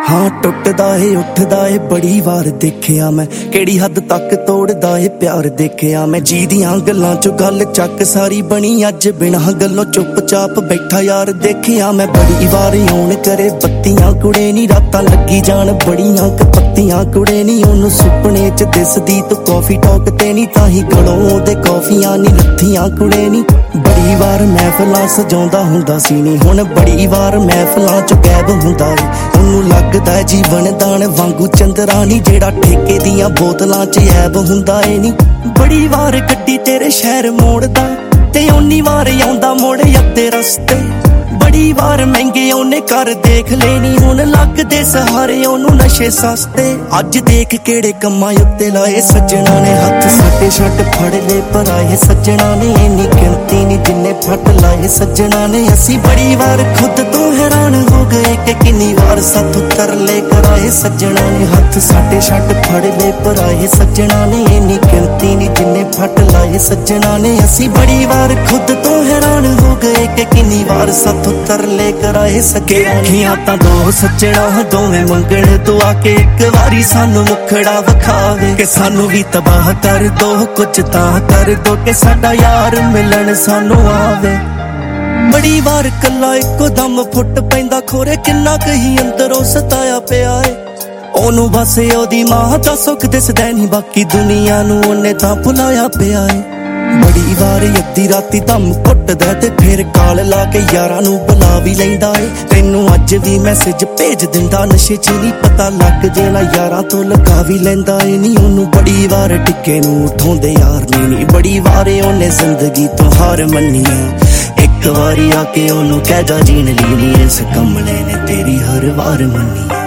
हाँ टुटदा है उठदा है बड़ी वार देखिया मैं केड़ी हद तक तोड़दा है प्यार देखिया मैं जी दियां गल्लां चो गल चक सारी बनी अज बिना गल्लों चुपचाप बैठा यार देखिया मैं बड़ी वार आउण करे बत्तियां कुड़े नी रातां लगी जान बड़ियां पत्तियां कुड़े नी ओनू सुपने च दिसदी तू कॉफी टॉक ते नी ताही गलों दे कॉफियां नी लत्थियां कुड़े नी बड़ी वार महफिलां सजाउंदा हुंदा सी नी हुण बड़ी वार महफिलां च गैब हुंदा है ओनू लगदा है जीवन दान वांगू चंद्रानी जेड़ा ठेके दियां बोतलां च ऐब हुंदा है नी बड़ी वार गड्डी तेरे शहर मोड़दा ते ओनी वार आउंदा मोड़ अद्धे रस्ते बड़ी वार महंगे ओने कर देख लेनी हुण लगदे सहारे ओनू नशे सस्ते अज देख केड़े कम्मां उत्ते लाए सज्जणा ने हथ साटे छट फड़ ले पर आए सज्जणा ने इन्नी गिनती नी जिन्ने फट लाए सज्जणा ने असी बड़ी वार खुद तो हैरान हो गए कि किन्नी वार साथ तरले कराए सज्जणा ने हथ साटे छट फड़ ले पर आए सज्जणा ने इन्नी गिनती नी जिन्ने फट लाए सज्जणा ने असी बड़ी वार खुद तो हैरान हो गए कि किन्नी वार साथ तरले कराए सके अखियां तां दो सज्जणा दोवें मंगण दुआ के एक वारी सानू मुखड़ा विखावे कि सानू भी तबाह कर दो कुछ तां कर दो कि साडा यार मिलन सानू आवे बड़ी वार कला इको दम फुट पैंदा खोरे किन्ना कही अंदरों सताया पिया है ओनू बस ओदी मां दा सुख दिसदा नहीं बाकी दुनिया नू ओने तां भुलाया पिया है बड़ी वार अद्धी राती दम घुटदा ते फिर काल ला के यारां नू बुला भी लैंदा ए तैनू अज भी मैसेज भेज दिंदा नशे च नहीं पता लग जेला यारां तो लगा भी लैंदा ए नी ओनू बड़ी वार टिक्के नू उठाउंदे यार नी बड़ी वार ओने जिंदगी तो हार मन्नी है एक वारी आके ओनू कह जा जीण ली नी इस कमले ने तेरी हर वार मन्नी।